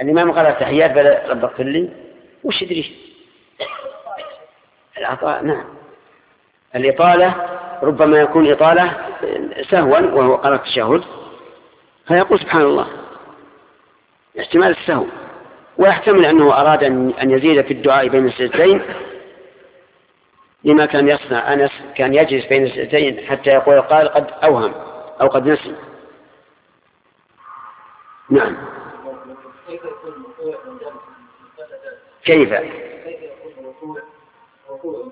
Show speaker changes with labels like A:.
A: الإمام قال التحيات بل رب اغفر لي وش يدري العطاء. نعم الإطالة ربما يكون إطالة سهوا وهو قرأ التشهد فيقول سبحان الله، احتمال السهو، ويحتمل أنه أراد أن يزيد في الدعاء بين السجدتين لما كان يصنع أنس، كان يجلس بين السجدتين حتى يقول قال قد أوهم أو قد نسي. نعم كيف